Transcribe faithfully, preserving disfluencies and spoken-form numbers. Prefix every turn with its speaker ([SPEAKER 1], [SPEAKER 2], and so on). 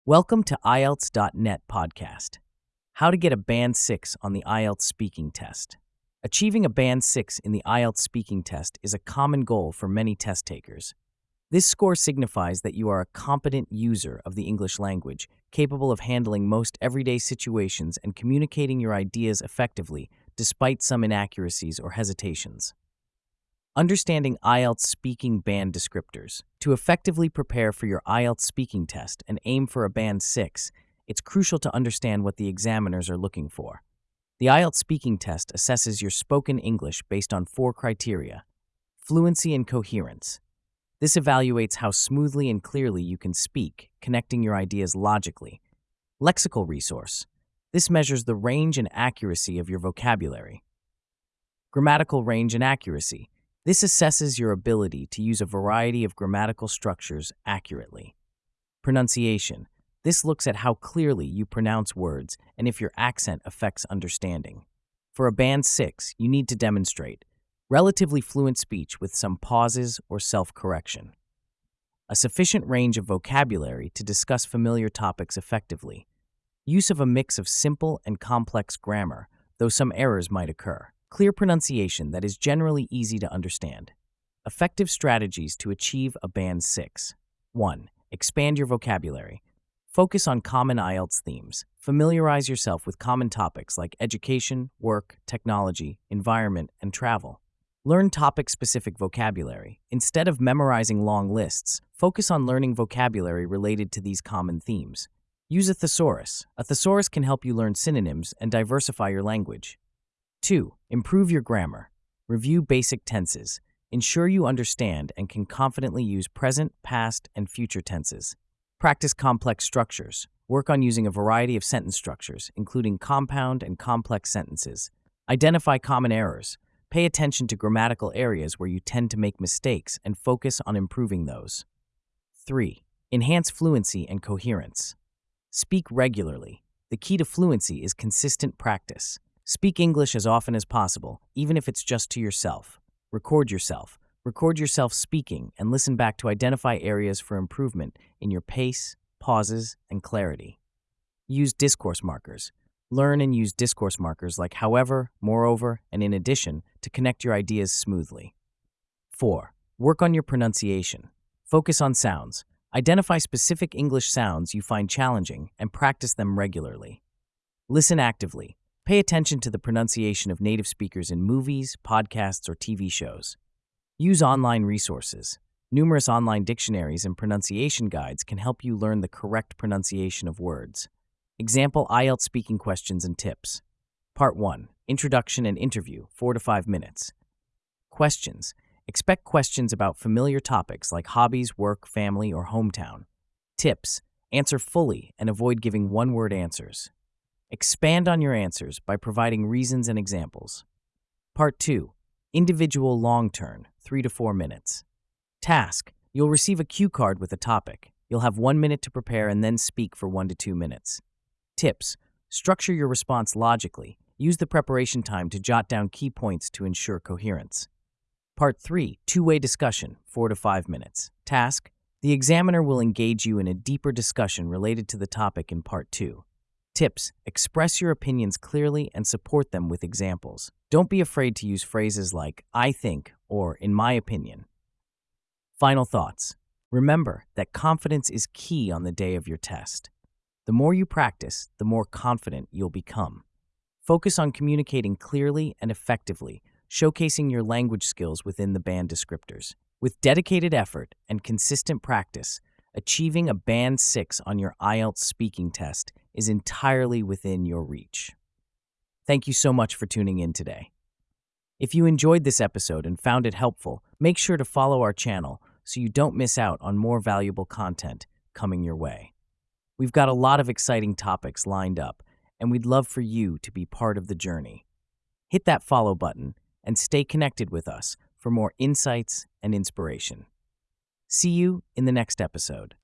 [SPEAKER 1] Welcome to I E L T S dot net podcast. How to get a Band six on the I E L T S speaking test. Achieving a Band six in the I E L T S speaking test is a common goal for many test takers. This score signifies that you are a competent user of the English language, capable of handling most everyday situations and communicating your ideas effectively despite some inaccuracies or hesitations. Understanding I E L T S speaking band descriptors. To effectively prepare for your I E L T S speaking test and aim for a Band six, it's crucial to understand what the examiners are looking for. The I E L T S speaking test assesses your spoken English based on four criteria: fluency and coherence. This evaluates how smoothly and clearly you can speak, connecting your ideas logically. Lexical resource. This measures the range and accuracy of your vocabulary. Grammatical range and accuracy. This assesses your ability to use a variety of grammatical structures accurately. Pronunciation. This looks at how clearly you pronounce words and if your accent affects understanding. For a Band six, you need to demonstrate relatively fluent speech with some pauses or self-correction, a sufficient range of vocabulary to discuss familiar topics effectively, use of a mix of simple and complex grammar, though some errors might occur, clear pronunciation that is generally easy to understand. Effective strategies to achieve a Band six. one. Expand your vocabulary. Focus on common I E L T S themes. Familiarize yourself with common topics like education, work, technology, environment, and travel. Learn topic-specific vocabulary. Instead of memorizing long lists, focus on learning vocabulary related to these common themes. Use a thesaurus. A thesaurus can help you learn synonyms and diversify your language. two. Improve your grammar. Review basic tenses. Ensure you understand and can confidently use present, past, and future tenses. Practice complex structures. Work on using a variety of sentence structures, including compound and complex sentences. Identify common errors. Pay attention to grammatical areas where you tend to make mistakes and focus on improving those. three. Enhance fluency and coherence. Speak regularly. The key to fluency is consistent practice. Speak English as often as possible, even if it's just to yourself. Record yourself. Record yourself speaking and listen back to identify areas for improvement in your pace, pauses, and clarity. Use discourse markers. Learn and use discourse markers like however, moreover, and in addition to connect your ideas smoothly. four. Work on your pronunciation. Focus on sounds. Identify specific English sounds you find challenging and practice them regularly. Listen actively. Pay attention to the pronunciation of native speakers in movies, podcasts, or T V shows. Use online resources. Numerous online dictionaries and pronunciation guides can help you learn the correct pronunciation of words. Example I E L T S speaking questions and tips. Part one. Introduction and interview, four to five minutes. Questions. Expect questions about familiar topics like hobbies, work, family, or hometown. Tips. Answer fully and avoid giving one-word answers. Expand on your answers by providing reasons and examples. Part two. Individual long turn, three to four minutes. Task. You'll receive a cue card with a topic. You'll have one minute to prepare and then speak for one to two minutes. Tips. Structure your response logically. Use the preparation time to jot down key points to ensure coherence. Part three. Two-way discussion, four to five minutes. Task. The examiner will engage you in a deeper discussion related to the topic in Part two. Tips. Express your opinions clearly and support them with examples. Don't be afraid to use phrases like I think or in my opinion. Final thoughts. Remember that confidence is key on the day of your test. The more you practice, the more confident you'll become. Focus on communicating clearly and effectively, showcasing your language skills within the band descriptors. With dedicated effort and consistent practice, achieving a Band six on your I E L T S speaking test is entirely within your reach. Thank you so much for tuning in today. If you enjoyed this episode and found it helpful, make sure to follow our channel so you don't miss out on more valuable content coming your way. We've got a lot of exciting topics lined up, and we'd love for you to be part of the journey. Hit that follow button and stay connected with us for more insights and inspiration. See you in the next episode.